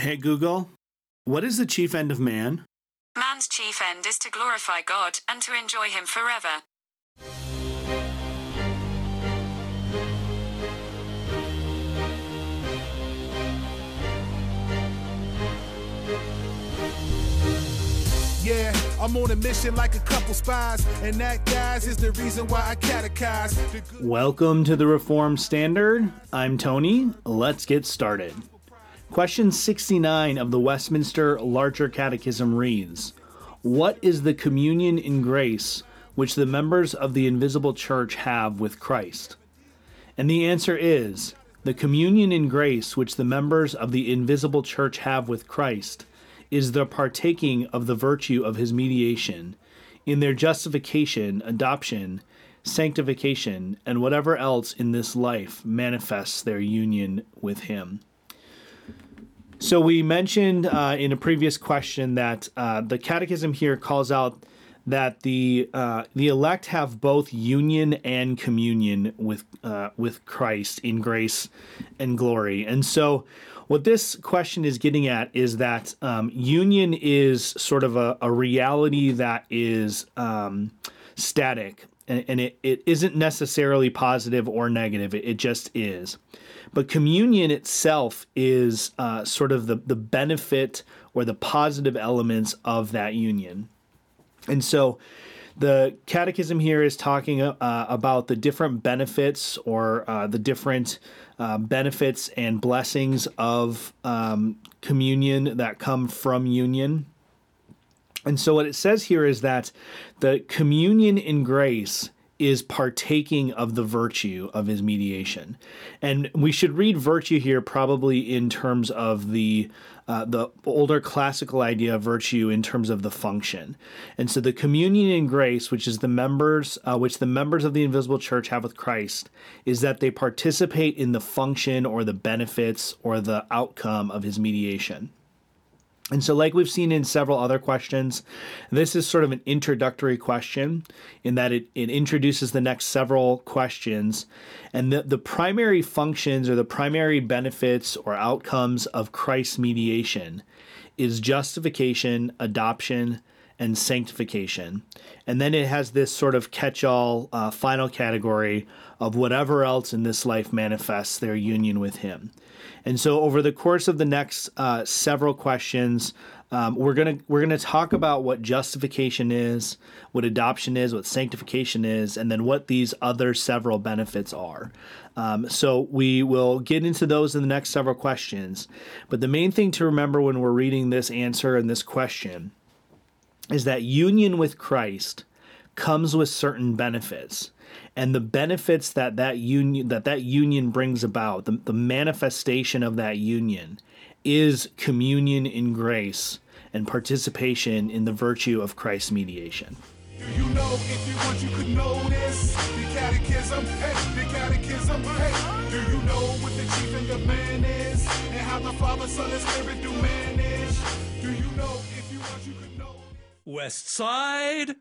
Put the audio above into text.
Hey Google, what is the chief end of man? Man's chief end is to glorify God and to enjoy Him forever. Yeah, I'm on a mission like a couple spies, and that, guys, is the reason why I catechize. Welcome to the Reformed Standard. I'm Tony. Let's get started. Question 69 of the Westminster Larger Catechism reads, "What is the communion in grace which the members of the invisible church have with Christ?" And the answer is, the communion in grace which the members of the invisible church have with Christ is the partaking of the virtue of his mediation in their justification, adoption, sanctification, and whatever else in this life manifests their union with him. So we mentioned in a previous question that the Catechism here calls out that the elect have both union and communion with Christ in grace and glory. And so what this question is getting at is that union is sort of a reality that is static, and it isn't necessarily positive or negative. It just is. But communion itself is sort of the benefit or the positive elements of that union. And so the Catechism here is talking about the different benefits or the different benefits and blessings of communion that come from union. And so what it says here is that the communion in grace is partaking of the virtue of his mediation. And we should read virtue here probably in terms of the older classical idea of virtue in terms of the function. And so the communion in grace, which is the members of the invisible church have with Christ, is that they participate in the function or the benefits or the outcome of his mediation. And so like we've seen in several other questions, this is sort of an introductory question in that it introduces the next several questions. And the primary functions or the primary benefits or outcomes of Christ's mediation is justification, adoption, and sanctification. And then it has this sort of catch-all final category of whatever else in this life manifests their union with him. And so over the course of the next several questions, we're gonna talk about what justification is, what adoption is, what sanctification is, and then what these other several benefits are. So we will get into those in the next several questions. But the main thing to remember when we're reading this answer and this question is that union with Christ comes with certain benefits. And the benefits that union brings about, the manifestation of that union, is communion in grace and participation in the virtue of Christ's mediation. Do you know, if you want, you could know this? The catechism, hey, the catechism, hey. Do you know what the chief end of man is? And how the Father, Son, and Spirit do manage? Do you know, if you want, you could know? West Side